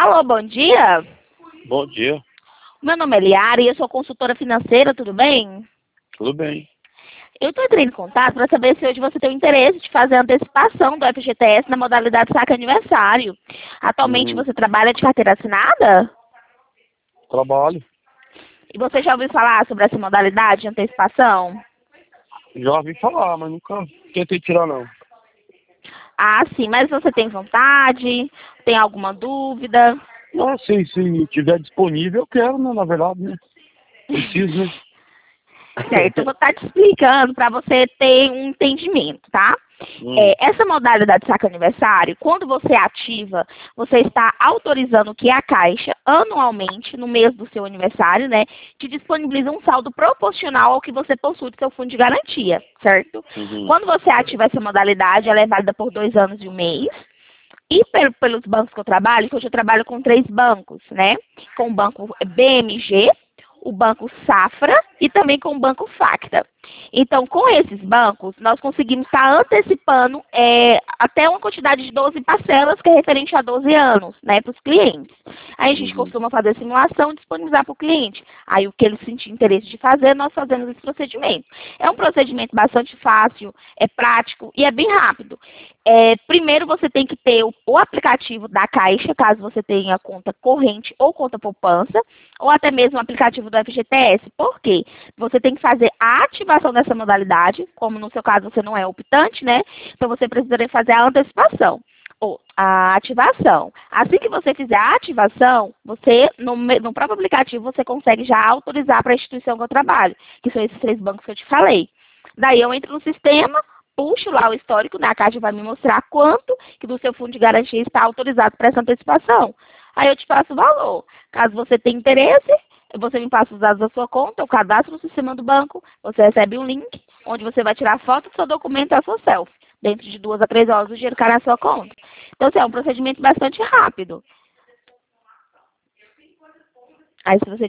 Alô, bom dia. Bom dia, Meu nome é Liara e eu sou consultora financeira, tudo bem? tudo bem? Eu estou entrando em contato para saber se hoje você tem o interesse de fazer a antecipação do FGTS na modalidade saque aniversário. Atualmente Hum, você trabalha de carteira assinada? trabalho. E você já ouviu falar sobre essa modalidade de antecipação? Já ouvi falar, mas nunca tentei tirar não. Ah, sim, mas você tem vontade? Tem alguma dúvida? Não, se tiver disponível, eu quero, né? Na verdade, né? Preciso, né? Certo, eu vou estar te explicando para você ter um entendimento, tá? Hum, Essa modalidade saque aniversário, quando você ativa, você está autorizando que a Caixa, anualmente, no mês do seu aniversário, né, te disponibiliza um saldo proporcional ao que você possui do seu fundo de garantia, certo? uhum, Quando você ativa essa modalidade, ela é válida por 2 anos e um mês. E pelos bancos que eu trabalho, que hoje eu trabalho com 3 bancos, né? Com o banco BMG, o banco Safra e também com o banco Facta. Então, com esses bancos, nós conseguimos estar antecipando até uma quantidade de 12 parcelas, que é referente a 12 anos, né, para os clientes. Aí a gente uhum, costuma fazer simulação e disponibilizar para o cliente. Aí o que ele sentir interesse de fazer, nós fazemos esse procedimento. É um procedimento bastante fácil, é prático e é bem rápido. Primeiro você tem que ter o aplicativo da Caixa, caso você tenha conta corrente ou conta poupança, ou até mesmo o aplicativo do FGTS. Por quê? Você tem que fazer a ativação dessa modalidade, como no seu caso você não é optante, né? Então você precisaria fazer a antecipação ou a ativação. Assim que você fizer a ativação, você, no próprio aplicativo, você consegue já autorizar para a instituição que eu trabalho, que são esses 3 bancos que eu te falei. Daí eu entro no sistema, puxo lá o histórico, né? A Caixa vai me mostrar quanto que do seu fundo de garantia está autorizado para essa antecipação. Aí eu te passo o valor. Caso você tenha interesse, você me passa os dados da sua conta, eu cadastro no sistema do banco, você recebe um link, onde você vai tirar foto do seu documento e a sua selfie. Dentro de 2 a 3 horas o dinheiro cai na sua conta. Então, assim, é um procedimento bastante rápido. Aí, se você